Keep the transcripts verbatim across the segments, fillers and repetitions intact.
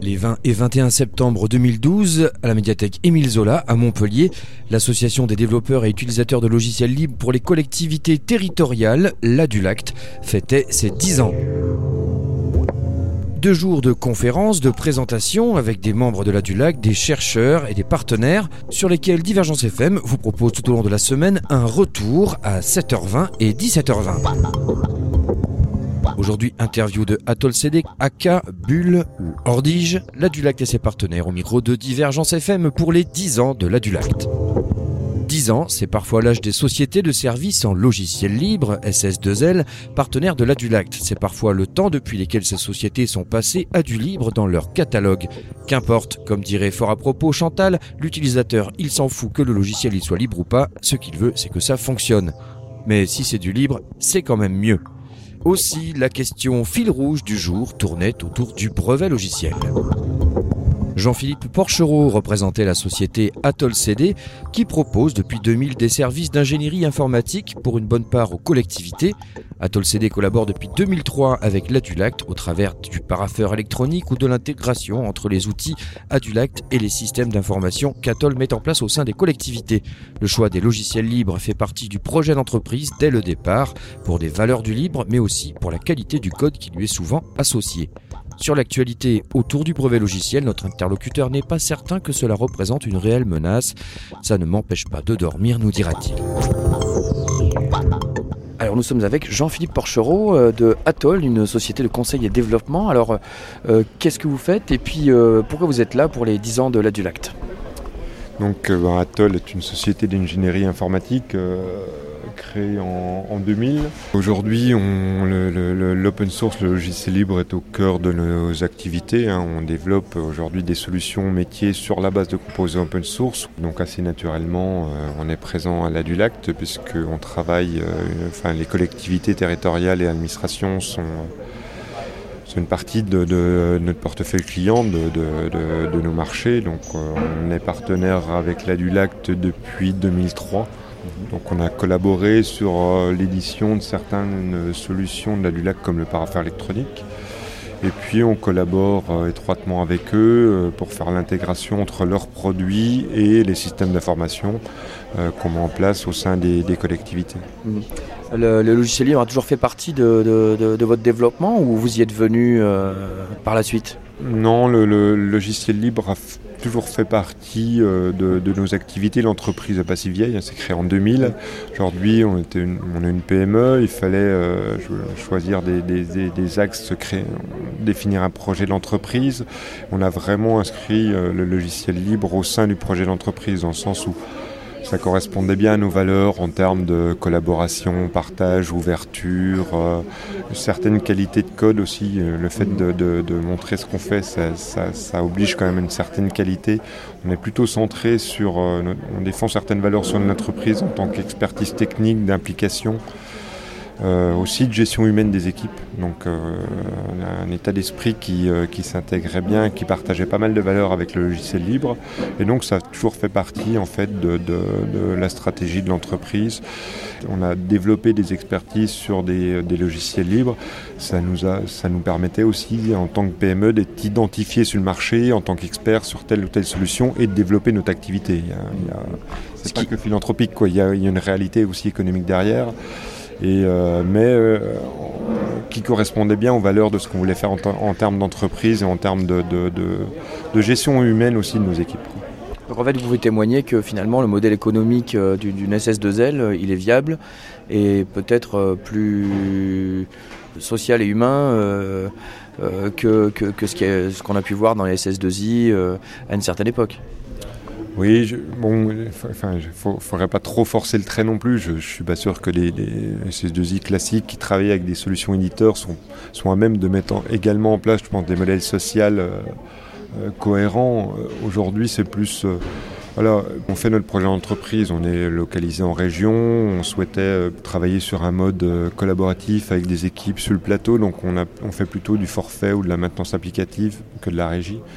Les vingt et vingt et un septembre deux mille douze, à la médiathèque Émile Zola à Montpellier, l'association des développeurs et utilisateurs de logiciels libres pour les collectivités territoriales, l'Adulact, fêtait ses dix ans. Deux jours de conférences, de présentations avec des membres de l'Adulact, des chercheurs et des partenaires sur lesquels Divergence F M vous propose tout au long de la semaine un retour à sept heures vingt et dix-sept heures vingt. Aujourd'hui, interview de Atoll C D, Aka, Bulle ou Ordige, l'Adulact et ses partenaires au micro de Divergence F M pour les dix ans de l'Adulact. dix ans, c'est parfois l'âge des sociétés de services en logiciel libre, S S deux L, partenaires de l'Adulact. C'est parfois le temps depuis lesquels ces sociétés sont passées à du libre dans leur catalogue. Qu'importe, comme dirait fort à propos Chantal, l'utilisateur, il s'en fout que le logiciel il soit libre ou pas, ce qu'il veut, c'est que ça fonctionne. Mais si c'est du libre, c'est quand même mieux. Aussi, la question fil rouge du jour tournait autour du brevet logiciel. Jean-Philippe Porchereau représentait la société Atoll C D qui propose depuis deux mille des services d'ingénierie informatique pour une bonne part aux collectivités. Atoll C D collabore depuis deux mille trois avec l'Adulact au travers du parapheur électronique ou de l'intégration entre les outils Adulact et les systèmes d'information qu'Atoll met en place au sein des collectivités. Le choix des logiciels libres fait partie du projet d'entreprise dès le départ pour des valeurs du libre mais aussi pour la qualité du code qui lui est souvent associé. Sur l'actualité autour du brevet logiciel, notre interlocuteur n'est pas certain que cela représente une réelle menace. Ça ne m'empêche pas de dormir, nous dira-t-il. Alors nous sommes avec Jean-Philippe Porchereau de Atoll, une société de conseil et développement. Alors euh, qu'est-ce que vous faites et puis euh, pourquoi vous êtes là pour les dix ans de l'Adulact ? Donc euh, Atoll est une société d'ingénierie informatique euh, créée en, en deux mille. Aujourd'hui, on, le, le, l'open source, le logiciel libre est au cœur de nos activités. Hein. On développe aujourd'hui des solutions métiers sur la base de composants open source. Donc assez naturellement, euh, on est présent à l'Adulact puisqu'on travaille, euh, enfin les collectivités territoriales et administrations sont... C'est une partie de, de notre portefeuille client, de, de, de, de nos marchés. Donc, euh, on est partenaire avec l'Adulact depuis deux mille trois. Donc, on a collaboré sur euh, l'édition de certaines solutions de l'Adulact comme le parapheur électronique. Et puis, on collabore euh, étroitement avec eux euh, pour faire l'intégration entre leurs produits et les systèmes d'information euh, qu'on met en place au sein des, des collectivités. Mmh. Le, le logiciel libre a toujours fait partie de, de, de, de votre développement ou vous y êtes venu euh, par la suite ? Non, le, le logiciel libre a f- toujours fait partie euh, de, de nos activités. L'entreprise n'est pas si vieille, hein, c'est créé en deux mille. Aujourd'hui, on, était une, on est une P M E, il fallait euh, choisir des, des, des, des axes, créer, définir un projet d'entreprise. On a vraiment inscrit euh, le logiciel libre au sein du projet d'entreprise, dans le sens où ça correspondait bien à nos valeurs en termes de collaboration, partage, ouverture, euh, certaines qualités de code aussi. Euh, le fait de, de, de montrer ce qu'on fait, ça, ça, ça oblige quand même une certaine qualité. On est plutôt centré sur, euh, on défend certaines valeurs sur l'entreprise en tant qu'expertise technique, d'implication. Euh, aussi de gestion humaine des équipes, donc euh, un état d'esprit qui, euh, qui s'intégrait bien, qui partageait pas mal de valeurs avec le logiciel libre, et donc ça a toujours fait partie en fait de, de, de la stratégie de l'entreprise. On a développé des expertises sur des, des logiciels libres, ça nous, a, ça nous permettait aussi en tant que P M E d'être identifiés sur le marché en tant qu'experts sur telle ou telle solution et de développer notre activité. Il y a, il y a, c'est pas que philanthropique, quoi. Il y a, il y a une réalité aussi économique derrière. Et euh, mais euh, qui correspondait bien aux valeurs de ce qu'on voulait faire en, t- en termes d'entreprise et en termes de, de, de, de gestion humaine aussi de nos équipes. Donc en fait, vous pouvez témoigner que finalement le modèle économique euh, d'une S S deux L, euh, il est viable et peut-être euh, plus social et humain euh, euh, que, que, que ce, qui est, ce qu'on a pu voir dans les S S deux I euh, à une certaine époque. Oui, je, bon, enfin, il ne faudrait pas trop forcer le trait non plus. Je ne suis pas sûr que les, les S S deux I classiques qui travaillent avec des solutions éditeurs sont, sont à même de mettre en, également en place, je pense, des modèles sociaux euh, euh, cohérents. Aujourd'hui, c'est plus... Euh, voilà, on fait notre projet d'entreprise, on est localisé en région, on souhaitait euh, travailler sur un mode euh, collaboratif avec des équipes sur le plateau, donc on, a, on fait plutôt du forfait ou de la maintenance applicative que de la régie.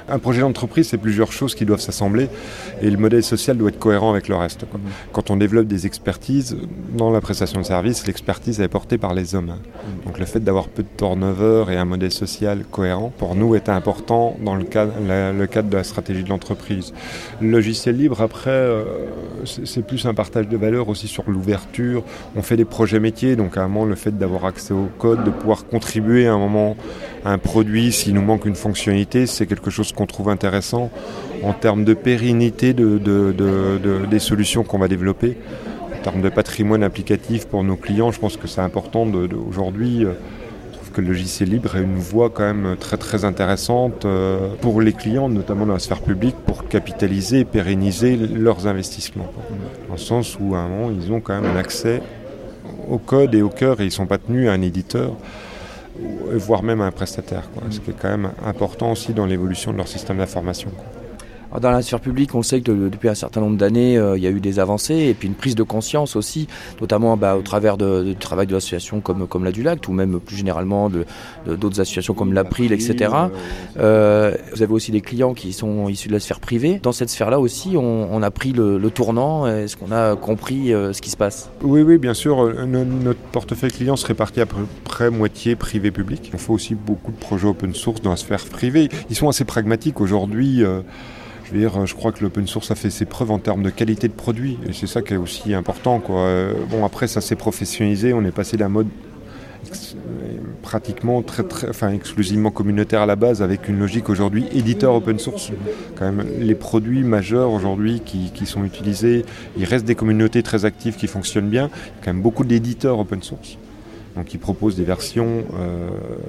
Un projet d'entreprise, c'est plusieurs choses qui doivent s'assembler et le modèle social doit être cohérent avec le reste, quoi. Quand on développe des expertises, dans la prestation de service, l'expertise est portée par les hommes. Donc le fait d'avoir peu de turnover et un modèle social cohérent, pour nous, est important dans le cadre, la, le cadre de la stratégie de l'entreprise. Le logiciel libre, après, euh, c'est, c'est plus un partage de valeur aussi sur l'ouverture. On fait des projets métiers, donc à un moment, le fait d'avoir accès au code, de pouvoir contribuer à un moment à un produit, s'il nous manque une fonctionnalité, c'est quelque chose qu'on trouve intéressant en termes de pérennité de, de, de, de, des solutions qu'on va développer. En termes de patrimoine applicatif pour nos clients, je pense que c'est important de, de, aujourd'hui. Euh, je trouve que le logiciel libre est une voie quand même très très intéressante euh, pour les clients, notamment dans la sphère publique, pour capitaliser et pérenniser leurs investissements. Dans le sens où à un moment, ils ont quand même un accès au code et au cœur et ils ne sont pas tenus à un éditeur, voire même à un prestataire, quoi. Ce qui est quand même important aussi dans l'évolution de leur système d'information, quoi. Alors dans la sphère publique, on sait que de, depuis un certain nombre d'années, euh, il y a eu des avancées et puis une prise de conscience aussi, notamment bah, au travers de, de, du travail de l'association comme, comme la Dulacte ou même plus généralement de, de, d'autres associations comme l'April, et cetera. Euh, vous avez aussi des clients qui sont issus de la sphère privée. Dans cette sphère-là aussi, on, on a pris le, le tournant. Est-ce qu'on a compris euh, ce qui se passe ? Oui, oui, bien sûr. Notre portefeuille client se répartit à peu près moitié privé-public. On fait aussi beaucoup de projets open source dans la sphère privée. Ils sont assez pragmatiques aujourd'hui. Euh, Je veux dire, je crois que l'open source a fait ses preuves en termes de qualité de produit, et c'est ça qui est aussi important, quoi. Euh, bon, après, ça s'est professionnalisé, on est passé d'un mode ex- pratiquement très, très, enfin, exclusivement communautaire à la base, avec une logique aujourd'hui éditeur open source. Quand même, les produits majeurs aujourd'hui qui, qui sont utilisés, il reste des communautés très actives qui fonctionnent bien. Il y a quand même beaucoup d'éditeurs open source. Donc ils proposent des versions euh,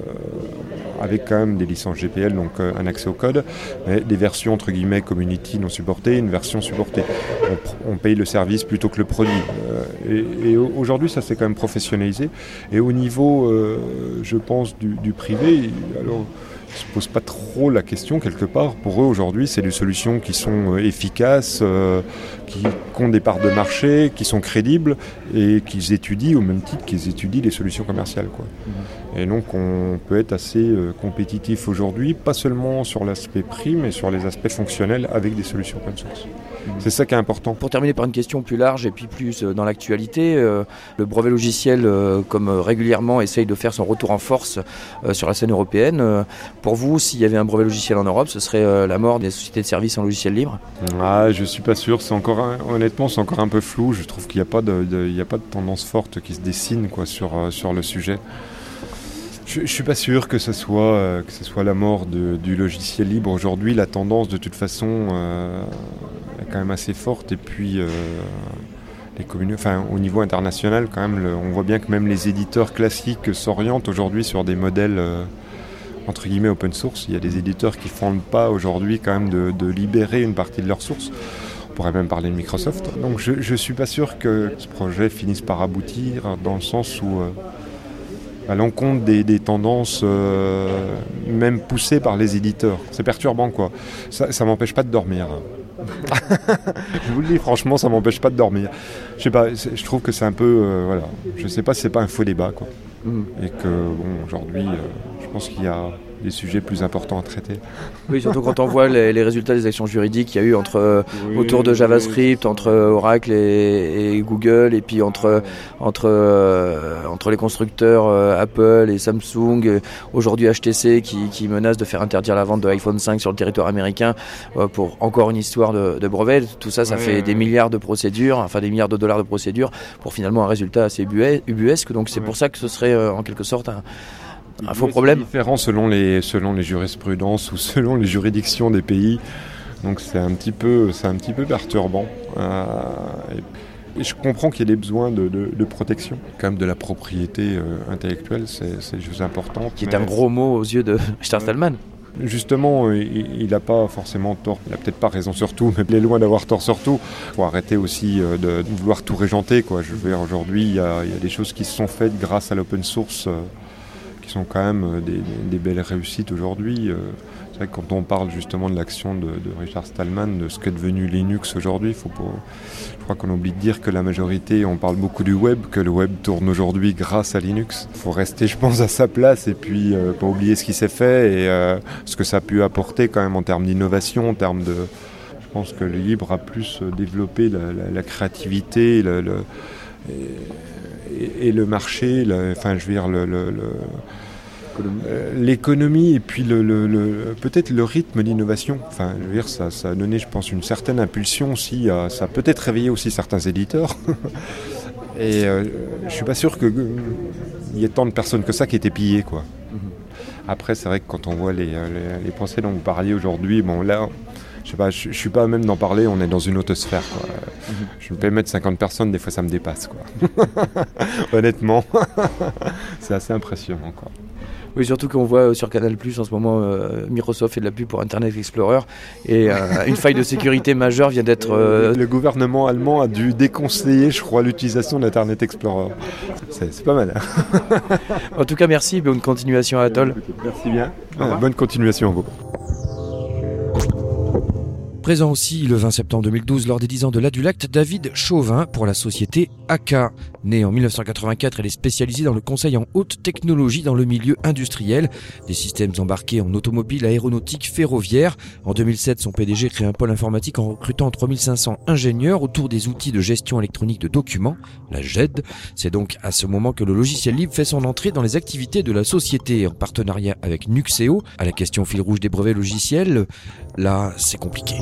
avec quand même des licences G P L, donc euh, un accès au code, mais des versions entre guillemets community non supportées, une version supportée. On, on paye le service plutôt que le produit. Euh, et, et aujourd'hui, ça s'est quand même professionnalisé. Et au niveau, euh, je pense, du, du privé, alors ils ne se posent pas trop la question quelque part. Pour eux, aujourd'hui, c'est des solutions qui sont euh, efficaces, euh, qui, qui ont des parts de marché, qui sont crédibles et qu'ils étudient au même titre qu'ils étudient les solutions commerciales, quoi. Mmh. Et donc, on peut être assez euh, compétitif aujourd'hui, pas seulement sur l'aspect prix, mais sur les aspects fonctionnels avec des solutions open source. Mmh. C'est ça qui est important. Pour terminer par une question plus large et puis plus euh, dans l'actualité, euh, le brevet logiciel, euh, comme euh, régulièrement, essaye de faire son retour en force euh, sur la scène européenne. Euh, pour vous, s'il y avait un brevet logiciel en Europe, ce serait euh, la mort des sociétés de services en logiciel libre ? Ah, je suis pas sûr. C'est encore un, honnêtement, c'est encore un peu flou. Je trouve qu'il n'y a pas de, de, il y a pas de tendance forte qui se dessine, quoi, sur, euh, sur le sujet. Je ne suis pas sûr que ce soit, euh, que ce soit la mort de, du logiciel libre. Aujourd'hui, la tendance, de toute façon, euh, est quand même assez forte. Et puis, euh, les communes, enfin, au niveau international, quand même, le, on voit bien que même les éditeurs classiques s'orientent aujourd'hui sur des modèles euh, entre guillemets open source. Il y a des éditeurs qui font le pas aujourd'hui quand même de, de libérer une partie de leurs sources. On pourrait même parler de Microsoft. Donc je ne suis pas sûr que ce projet finisse par aboutir, dans le sens où, euh, à l'encontre des, des tendances, euh, même poussées par les éditeurs. C'est perturbant, quoi. Ça ne m'empêche pas de dormir. Je vous le dis, franchement, ça ne m'empêche pas de dormir. Je sais pas, je trouve que c'est un peu... Euh, voilà. Je ne sais pas si ce n'est pas un faux débat, quoi. Mmh. Et que, bon, aujourd'hui, euh, je pense qu'il y a des sujets plus importants à traiter. Oui, surtout quand on voit les, les résultats des actions juridiques qu'il y a eu entre, oui, autour de JavaScript, oui, entre Oracle et, et Google, et puis entre, entre, euh, entre les constructeurs euh, Apple et Samsung, euh, aujourd'hui H T C qui, qui menace de faire interdire la vente de iPhone cinq sur le territoire américain euh, pour encore une histoire de, de brevet. Tout ça, ça oui, fait oui. des milliards de procédures, enfin des milliards de dollars de procédures pour finalement un résultat assez ubuesque. Donc c'est oui. pour ça que ce serait euh, en quelque sorte un Un faux problème. C'est différent selon les, selon les jurisprudences ou selon les juridictions des pays. Donc c'est un petit peu, c'est un petit peu perturbant. Euh, et, et je comprends qu'il y ait des besoins de, de, de protection, quand même de la propriété euh, intellectuelle, c'est, c'est des choses importantes. Qui est un gros mot aux yeux de Richard Stallman. Justement, il n'a pas forcément tort, il n'a peut-être pas raison sur tout, mais il est loin d'avoir tort sur tout. Il faut arrêter aussi de, de vouloir tout régenter, quoi. Je veux dire, aujourd'hui, il y a, il y a des choses qui se sont faites grâce à l'open source. Euh, qui sont quand même des, des belles réussites aujourd'hui. C'est vrai que quand on parle justement de l'action de, de Richard Stallman, de ce qu'est devenu Linux aujourd'hui, faut pas, je crois qu'on oublie de dire que la majorité, on parle beaucoup du web, que le web tourne aujourd'hui grâce à Linux. Il faut rester, je pense, à sa place et puis euh, pas oublier ce qui s'est fait et euh, ce que ça a pu apporter quand même en termes d'innovation, en termes de... Je pense que le libre a plus développé la, la, la créativité le, le, et, et le marché, le, enfin je veux dire le... le, le l'économie et puis le, le, le, peut-être le rythme d'innovation. Enfin, je veux dire, ça, ça a donné, je pense, une certaine impulsion aussi. À, ça a peut-être réveillé aussi certains éditeurs. Et euh, je suis pas sûr qu'il y ait tant de personnes que ça qui étaient pillées, quoi. Après, c'est vrai que quand on voit les, les, les procès dont vous parliez aujourd'hui, bon là, je sais pas, je, je suis pas à même d'en parler. On est dans une autre sphère, quoi. Je me permets de cinquante personnes, des fois ça me dépasse, quoi. Honnêtement, c'est assez impressionnant, quoi. Oui, surtout qu'on voit sur Canal plus, en ce moment, euh, Microsoft fait de la pub pour Internet Explorer et euh, une faille de sécurité majeure vient d'être... Euh... Le gouvernement allemand a dû déconseiller, je crois, l'utilisation d'Internet Explorer. C'est, c'est pas mal. Hein. En tout cas, merci et bonne continuation à Atoll. Merci bien. Ah, bonne continuation à vous. Présent aussi le vingt septembre deux mille douze lors des dix ans de l'Adulact, David Chauvin pour la société A K. Née en mille neuf cent quatre-vingt-quatre, elle est spécialisée dans le conseil en haute technologie dans le milieu industriel, des systèmes embarqués en automobile, aéronautique, ferroviaire. En deux mille sept, son P D G crée un pôle informatique en recrutant trois mille cinq cents ingénieurs autour des outils de gestion électronique de documents, la G E D. C'est donc à ce moment que le logiciel libre fait son entrée dans les activités de la société en partenariat avec Nuxeo. À la question fil rouge des brevets logiciels, là c'est compliqué.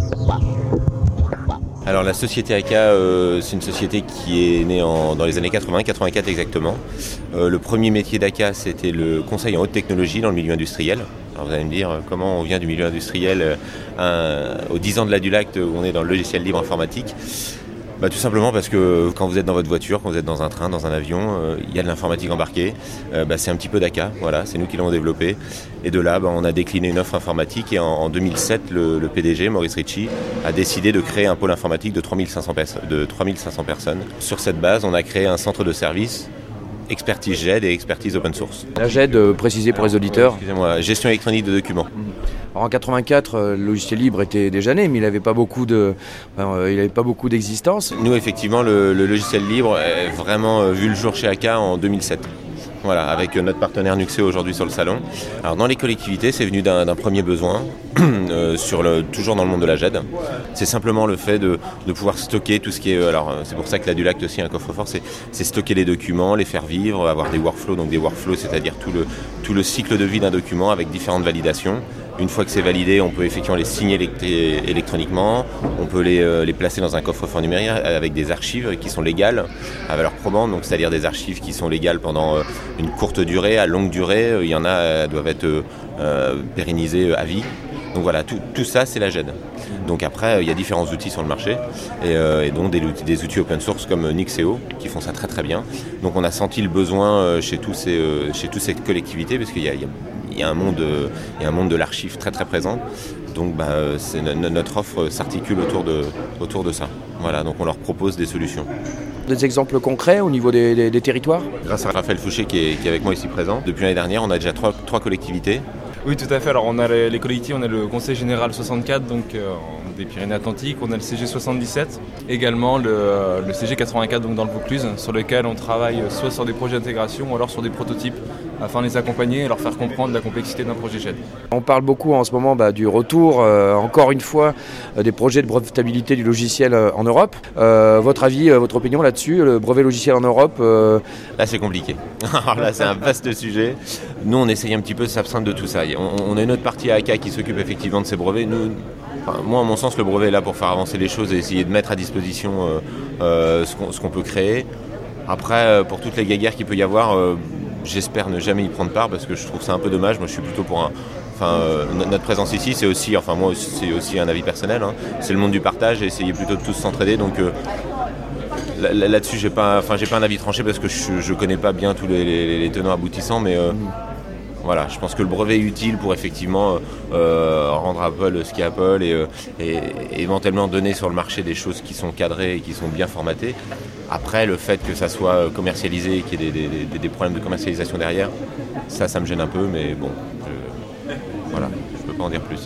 Alors la société A K, euh, c'est une société qui est née en, dans les années quatre-vingts, quatre-vingt-quatre exactement. Euh, le premier métier d'A K, c'était le conseil en haute technologie dans le milieu industriel. Alors vous allez me dire comment on vient du milieu industriel euh, aux dix ans de l'Adulact où on est dans le logiciel libre informatique. Bah, tout simplement parce que quand vous êtes dans votre voiture, quand vous êtes dans un train, dans un avion, il euh, y a de l'informatique embarquée. Euh, bah, c'est un petit peu d'A K, voilà, c'est nous qui l'avons développé. Et de là, bah, on a décliné une offre informatique et en, en deux mille sept, le, le P D G, Maurice Ritchie, a décidé de créer un pôle informatique de trois mille cinq cents, pers- de trois mille cinq cents personnes. Sur cette base, on a créé un centre de service, expertise G E D et expertise open source. La G E D, euh, précisé pour les auditeurs. Excusez-moi, gestion électronique de documents. Alors en quatre-vingt-quatre, euh, le logiciel libre était déjà né, mais il n'avait pas beaucoup de, enfin, euh, il avait pas beaucoup d'existence. Nous, effectivement, le, le logiciel libre est vraiment euh, vu le jour chez A K en deux mille sept. Voilà, avec notre partenaire Nuxeo aujourd'hui sur le salon. Alors dans les collectivités, c'est venu d'un, d'un premier besoin, euh, sur le, toujours dans le monde de la G E D. C'est simplement le fait de, de pouvoir stocker tout ce qui est... Alors c'est pour ça que l'Adulact aussi un coffre-fort, c'est, c'est stocker les documents, les faire vivre, avoir des workflows, donc des workflows, c'est-à-dire tout le, tout le cycle de vie d'un document avec différentes validations. Une fois que c'est validé, on peut effectivement les signer élect- électroniquement, on peut les, euh, les placer dans un coffre-fort numérique avec des archives qui sont légales, à valeur probante, donc c'est-à-dire des archives qui sont légales pendant euh, une courte durée, à longue durée, il y en a euh, doivent être euh, pérennisées à vie. Donc voilà, tout, tout ça c'est la G E D. Donc après, il y a différents outils sur le marché, et, euh, et donc des, des outils open source comme Nuxeo qui font ça très très bien. Donc on a senti le besoin euh, chez, tous ces, euh, chez toutes ces collectivités, parce qu'il y a, il y a Il y, a un monde, il y a un monde de l'archive très très présent, donc bah, c'est, notre offre s'articule autour de, autour de ça. Voilà, donc on leur propose des solutions. Des exemples concrets au niveau des, des, des territoires ? Grâce à Raphaël Fouché qui est, qui est avec moi ici présent, depuis l'année dernière on a déjà trois, trois collectivités. Oui, tout à fait. Alors on a les, les collectivités, on a le Conseil Général soixante-quatre, donc euh, des Pyrénées-Atlantiques, on a le C G soixante-dix-sept, également le, le C G quatre-vingt-quatre, donc dans le Vaucluse, sur lequel on travaille soit sur des projets d'intégration ou alors sur des prototypes, afin de les accompagner et leur faire comprendre la complexité d'un projet G E D. On parle beaucoup en ce moment bah, du retour, euh, encore une fois, euh, des projets de brevetabilité du logiciel euh, en Europe. Euh, votre avis, euh, votre opinion là-dessus, le brevet logiciel en Europe euh... Là c'est compliqué. Alors là c'est un vaste sujet. Nous on essaye un petit peu de s'abstraindre de tout ça. On, on a une autre partie à A K qui s'occupe effectivement de ces brevets. Nous, enfin, moi à mon sens le brevet est là pour faire avancer les choses et essayer de mettre à disposition euh, euh, ce, qu'on, ce qu'on peut créer. Après euh, pour toutes les guéguerres qu'il peut y avoir, euh, j'espère ne jamais y prendre part parce que je trouve ça un peu dommage. Moi je suis plutôt pour un... Enfin, euh, notre présence ici c'est aussi, enfin moi c'est aussi un avis personnel, hein. C'est le monde du partage et essayer plutôt de tous s'entraider. Donc euh, là, là-dessus j'ai pas, enfin, j'ai pas un avis tranché parce que je, je connais pas bien tous les, les, les tenants aboutissants, mais euh, voilà, je pense que le brevet est utile pour effectivement euh, rendre Apple ce qu'est Apple et, euh, et, et éventuellement donner sur le marché des choses qui sont cadrées et qui sont bien formatées. Après, le fait que ça soit commercialisé et qu'il y ait des, des, des problèmes de commercialisation derrière, ça, ça me gêne un peu, mais bon, je, voilà, je peux pas en dire plus.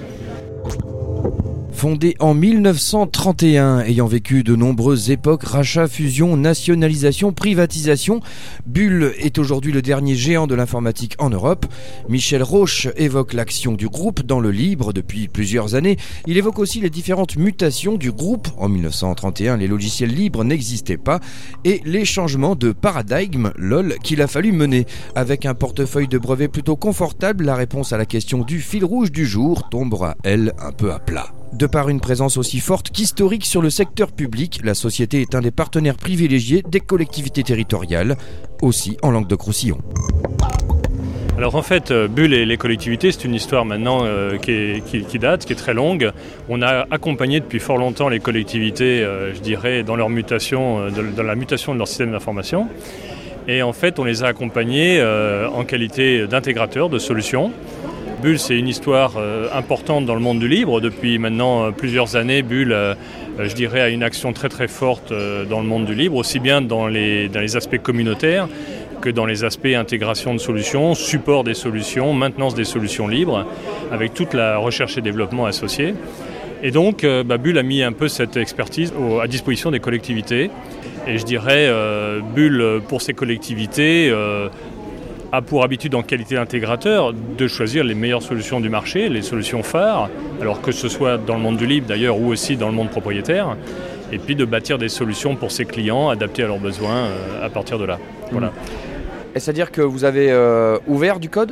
Fondé en mille neuf cent trente et un, ayant vécu de nombreuses époques, rachats, fusions, nationalisations, privatisations, Bull est aujourd'hui le dernier géant de l'informatique en Europe. Michel Rauch évoque l'action du groupe dans le Libre depuis plusieurs années. Il évoque aussi les différentes mutations du groupe. En mille neuf cent trente et un, les logiciels libres n'existaient pas et les changements de paradigme, lol, qu'il a fallu mener. Avec un portefeuille de brevets plutôt confortable, la réponse à la question du fil rouge du jour tombera, elle, un peu à plat. De par une présence aussi forte qu'historique sur le secteur public, la société est un des partenaires privilégiés des collectivités territoriales, aussi en Languedoc-Roussillon. Alors en fait, Bull et les collectivités, c'est une histoire maintenant euh, qui, est, qui, qui date, qui est très longue. On a accompagné depuis fort longtemps les collectivités, euh, je dirais, dans leur mutation, euh, dans la mutation de leur système d'information. Et en fait, on les a accompagnés euh, en qualité d'intégrateurs de solutions. Bull, c'est une histoire euh, importante dans le monde du libre. Depuis maintenant euh, plusieurs années, Bull, euh, je dirais, a une action très très forte euh, dans le monde du libre, aussi bien dans les, dans les aspects communautaires que dans les aspects intégration de solutions, support des solutions, maintenance des solutions libres, avec toute la recherche et développement associée. Et donc, euh, bah, Bull a mis un peu cette expertise au, à disposition des collectivités. Et je dirais, euh, Bull, pour ces collectivités, euh, a pour habitude en qualité d'intégrateur de choisir les meilleures solutions du marché, les solutions phares, alors que ce soit dans le monde du libre d'ailleurs ou aussi dans le monde propriétaire, et puis de bâtir des solutions pour ses clients adaptées à leurs besoins euh, à partir de là. Voilà. Et c'est-à-dire que vous avez euh, ouvert du code ?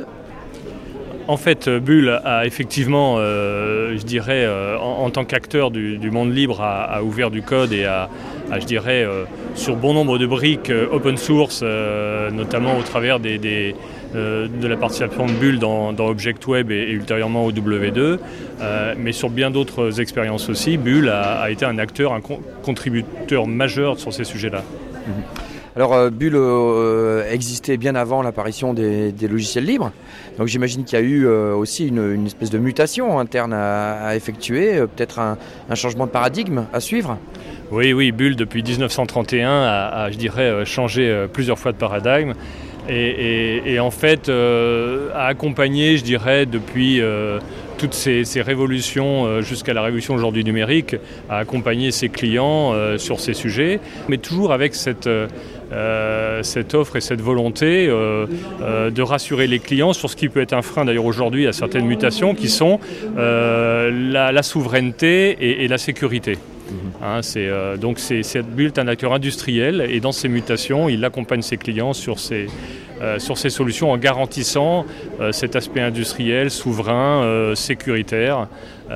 En fait, Bull a effectivement, euh, je dirais, euh, en, en tant qu'acteur du, du monde libre, a, a ouvert du code et a, a je dirais, euh, sur bon nombre de briques euh, open source, euh, notamment au travers des, des, euh, de la participation de Bull dans, dans Object Web et, et ultérieurement au W deux, euh, mais sur bien d'autres expériences aussi, Bull a, a été un acteur, un con- contributeur majeur sur ces sujets-là. Mmh. Alors euh, Bull euh, existait bien avant l'apparition des, des logiciels libres, donc j'imagine qu'il y a eu euh, aussi une, une espèce de mutation interne à, à effectuer, euh, peut-être un, un changement de paradigme à suivre. Oui, oui, Bull depuis dix-neuf cent trente et un a, a je dirais, changé euh, plusieurs fois de paradigme et, et, et en fait euh, a accompagné, je dirais, depuis euh, toutes ces, ces révolutions euh, jusqu'à la révolution aujourd'hui numérique, a accompagné ses clients euh, sur ces sujets, mais toujours avec cette... Euh, Euh, cette offre et cette volonté euh, euh, de rassurer les clients sur ce qui peut être un frein d'ailleurs aujourd'hui à certaines mutations qui sont euh, la, la souveraineté et, et la sécurité. Mmh. Hein, c'est, euh, donc c'est, c'est Bull est un acteur industriel et dans ces mutations il accompagne ses clients sur ces, euh, sur ces solutions en garantissant euh, cet aspect industriel, souverain, euh, sécuritaire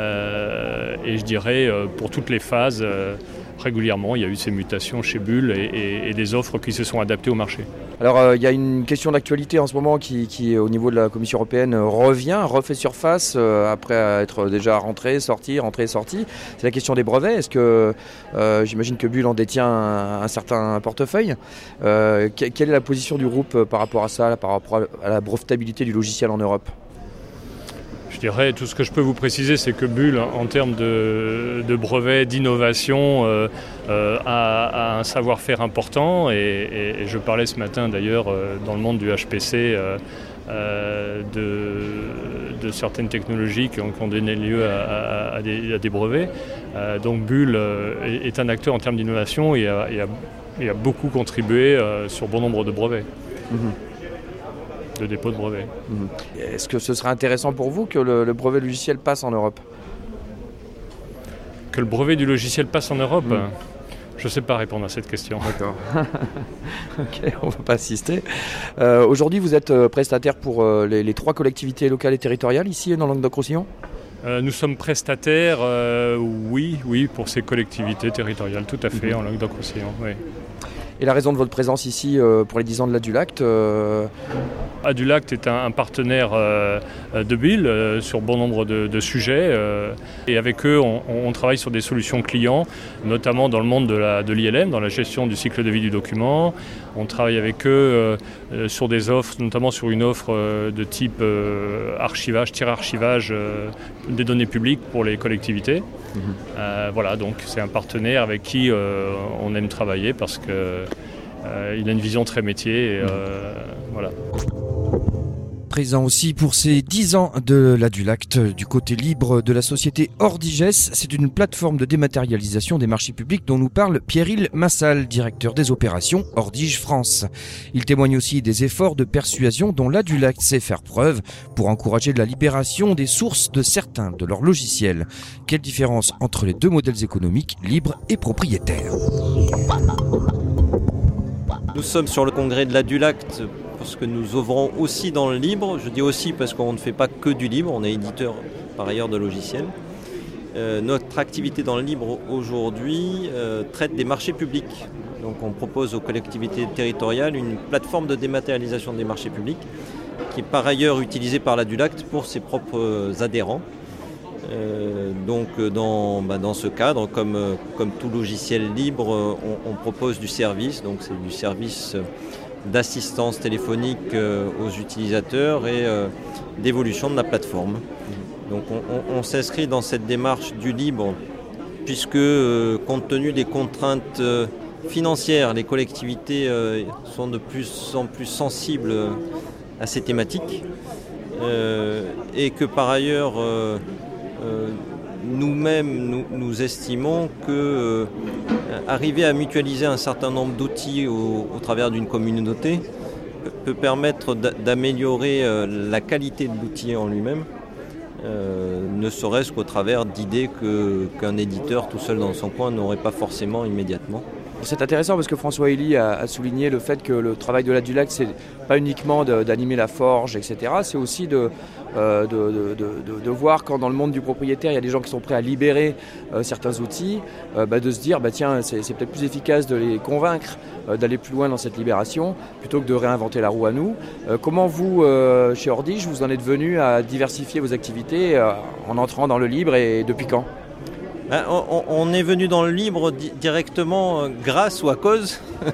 euh, et je dirais euh, pour toutes les phases euh, régulièrement, il y a eu ces mutations chez Bull et, et, et des offres qui se sont adaptées au marché. Alors, euh, il y a une question d'actualité en ce moment qui, qui au niveau de la Commission européenne, revient, refait surface euh, après être déjà rentré, sorti, rentré, sorti. C'est la question des brevets. Est-ce que, euh, j'imagine que Bull en détient un, un certain portefeuille. Euh, que, quelle est la position du groupe par rapport à ça, par rapport à la brevetabilité du logiciel en Europe ? Je dirais, tout ce que je peux vous préciser, c'est que Bull, en termes de, de brevets, d'innovation, euh, euh, a, a un savoir-faire important. Et, et, et je parlais ce matin, d'ailleurs, euh, dans le monde du H P C, euh, euh, de, de certaines technologies qui ont, qui ont donné lieu à, à, à, des, à des brevets. Euh, donc Bull euh, est un acteur en termes d'innovation et a, et a, et a beaucoup contribué euh, sur bon nombre de brevets. Mmh. De dépôt de brevet. Mmh. Est-ce que ce serait intéressant pour vous que le, le brevet logiciel passe en Europe ? Que le brevet du logiciel passe en Europe ? mmh. Je ne sais pas répondre à cette question. D'accord. Ok, on ne va pas assister. Euh, aujourd'hui, vous êtes prestataire pour euh, les, les trois collectivités locales et territoriales ici dans Languedoc-Roussillon ? euh, Nous sommes prestataires, euh, oui, oui, pour ces collectivités territoriales, tout à fait, mmh. en Languedoc-Roussillon, oui. Et la raison de votre présence ici euh, pour les dix ans de l'Adulact euh... Adulact est un, un partenaire euh, de Bull euh, sur bon nombre de, de sujets euh, et avec eux on, on travaille sur des solutions clients, notamment dans le monde de, la, de l'I L M, dans la gestion du cycle de vie du document, On travaille avec eux euh, sur des offres, notamment sur une offre euh, de type euh, archivage, tiers archivage euh, des données publiques pour les collectivités. Mmh. Euh, voilà, donc c'est un partenaire avec qui euh, on aime travailler parce qu'il euh, a une vision très métier. Et, euh, voilà. Présent aussi pour ces dix ans de l'Adulacte du côté libre de la société Ordiges. C'est une plateforme de dématérialisation des marchés publics dont nous parle Pierre-Yves Massal, directeur des opérations Ordige France. Il témoigne aussi des efforts de persuasion dont l'Adulacte sait faire preuve pour encourager la libération des sources de certains de leurs logiciels. Quelle différence entre les deux modèles économiques, libres et propriétaires? Nous sommes sur le congrès de l'Adulacte parce que nous œuvrons aussi dans le libre. Je dis aussi parce qu'on ne fait pas que du libre, on est éditeur par ailleurs de logiciels. Euh, notre activité dans le libre aujourd'hui euh, traite des marchés publics. Donc on propose aux collectivités territoriales une plateforme de dématérialisation des marchés publics qui est par ailleurs utilisée par l'Adulacte pour ses propres adhérents. Euh, donc dans, bah, dans ce cadre, comme, comme tout logiciel libre, on, on propose du service, donc c'est du service d'assistance téléphonique euh, aux utilisateurs et euh, d'évolution de la plateforme. Donc on, on, on s'inscrit dans cette démarche du libre puisque euh, compte tenu des contraintes euh, financières, les collectivités euh, sont de plus en plus sensibles à ces thématiques euh, et que par ailleurs euh, euh, nous-mêmes nous, nous estimons que euh, arriver à mutualiser un certain nombre d'outils au, au travers d'une communauté peut, peut permettre d'améliorer euh, la qualité de l'outil en lui-même, euh, ne serait-ce qu'au travers d'idées que, qu'un éditeur tout seul dans son coin n'aurait pas forcément immédiatement. C'est intéressant parce que François Elie a, a souligné le fait que le travail de l'Adulacte, c'est pas uniquement de, d'animer la forge, et cetera. C'est aussi de, euh, de, de, de, de voir quand dans le monde du propriétaire, il y a des gens qui sont prêts à libérer euh, certains outils, euh, bah, de se dire, bah, tiens, c'est, c'est peut-être plus efficace de les convaincre euh, d'aller plus loin dans cette libération, plutôt que de réinventer la roue à nous. Euh, comment vous, euh, chez Ordige, vous en êtes venu à diversifier vos activités euh, en entrant dans le libre et depuis quand ? On est venu dans le libre directement grâce ou à cause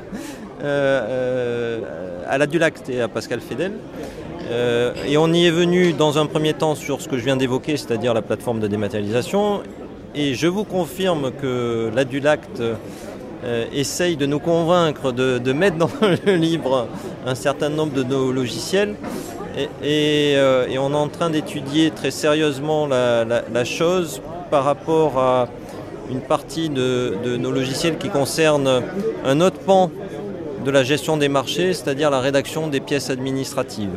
euh, à l'Adulacte et à Pascal Fedel. Euh, et on y est venu dans un premier temps sur ce que je viens d'évoquer, c'est-à-dire la plateforme de dématérialisation. Et je vous confirme que l'Adulacte euh, essaye de nous convaincre de, de mettre dans le libre un certain nombre de nos logiciels. Et, et, euh, et on est en train d'étudier très sérieusement la, la, la chose par rapport à une partie de, de nos logiciels qui concerne un autre pan de la gestion des marchés, c'est-à-dire la rédaction des pièces administratives.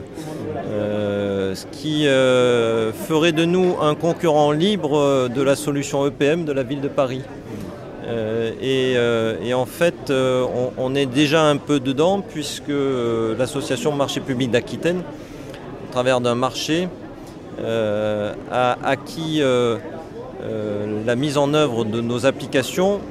Euh, ce qui euh, ferait de nous un concurrent libre de la solution E P M de la ville de Paris. Euh, et, euh, et en fait, euh, on, on est déjà un peu dedans puisque euh, l'association Marché Public d'Aquitaine, au travers d'un marché, euh, a acquis euh, Euh, la mise en œuvre de nos applications,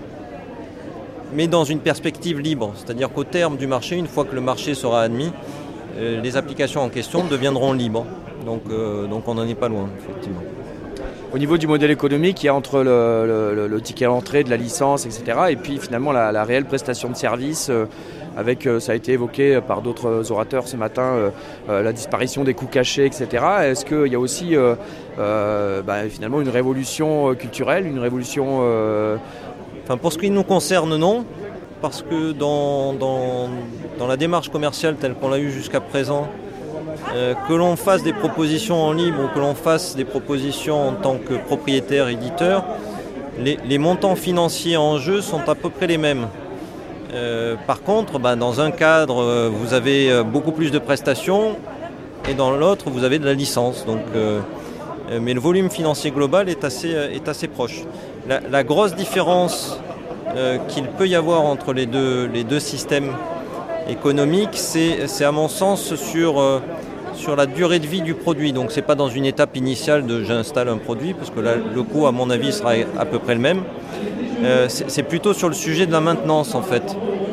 mais dans une perspective libre. C'est-à-dire qu'au terme du marché, une fois que le marché sera admis, euh, les applications en question deviendront libres. Donc, euh, donc on n'en est pas loin, effectivement. Au niveau du modèle économique, il y a entre le, le, le ticket à l'entrée, de la licence, et cetera, et puis finalement la, la réelle prestation de service, euh, avec, euh, ça a été évoqué par d'autres orateurs ce matin, euh, euh, la disparition des coûts cachés, et cetera. Est-ce qu'il y a aussi euh, euh, bah, finalement une révolution culturelle, une révolution... Euh... Enfin, pour ce qui nous concerne, non, parce que dans, dans, dans la démarche commerciale telle qu'on l'a eue jusqu'à présent, Euh, que l'on fasse des propositions en libre ou que l'on fasse des propositions en tant que propriétaire, éditeur, les, les montants financiers en jeu sont à peu près les mêmes. Euh, par contre, bah, dans un cadre, euh, vous avez beaucoup plus de prestations et dans l'autre, vous avez de la licence. Donc, euh, mais le volume financier global est assez, est assez proche. La, la grosse différence euh, qu'il peut y avoir entre les deux, les deux systèmes économiques, c'est, c'est à mon sens sur... Euh, sur la durée de vie du produit. Donc c'est pas dans une étape initiale de j'installe un produit, parce que là, le coût à mon avis sera à peu près le même. Euh, c'est, c'est plutôt sur le sujet de la maintenance en fait.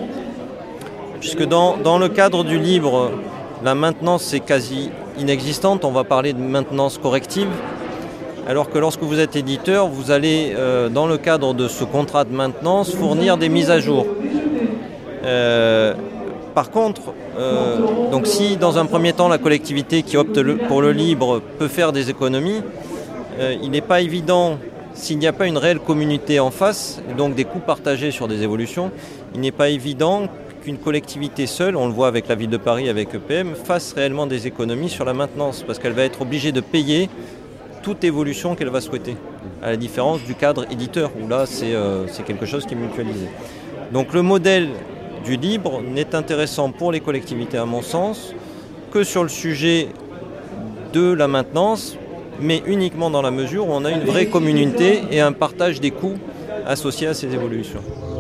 Puisque dans, dans le cadre du libre, la maintenance est quasi inexistante, on va parler de maintenance corrective, alors que lorsque vous êtes éditeur, vous allez euh, dans le cadre de ce contrat de maintenance fournir des mises à jour. Euh, par contre, euh, donc si dans un premier temps la collectivité qui opte le, pour le libre peut faire des économies, euh, il n'est pas évident, s'il n'y a pas une réelle communauté en face, et donc des coûts partagés sur des évolutions, il n'est pas évident qu'une collectivité seule, on le voit avec la ville de Paris, avec E P M, fasse réellement des économies sur la maintenance, parce qu'elle va être obligée de payer toute évolution qu'elle va souhaiter, à la différence du cadre éditeur, où là c'est, euh, c'est quelque chose qui est mutualisé. Donc le modèle du libre n'est intéressant pour les collectivités à mon sens que sur le sujet de la maintenance, mais uniquement dans la mesure où on a une vraie communauté et un partage des coûts associés à ces évolutions.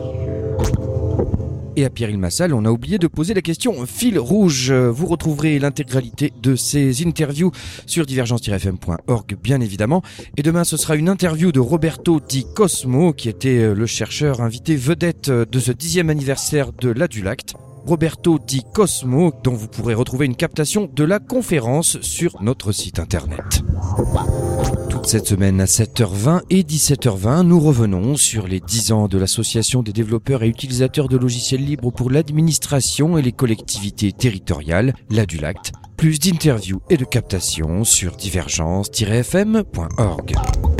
Et à Pierre-Ilmassal, on a oublié de poser la question fil rouge. Vous retrouverez l'intégralité de ces interviews sur divergence tiret f m point org, bien évidemment. Et demain, ce sera une interview de Roberto Di Cosmo, qui était le chercheur invité vedette de ce dixième anniversaire de l'Adulacte. Roberto Di Cosmo, dont vous pourrez retrouver une captation de la conférence sur notre site internet. Toute cette semaine à sept heures vingt et dix-sept heures vingt, nous revenons sur les dix ans de l'Association des développeurs et utilisateurs de logiciels libres pour l'administration et les collectivités territoriales, l'Adulacte. Plus d'interviews et de captations sur divergence tiret f m point org.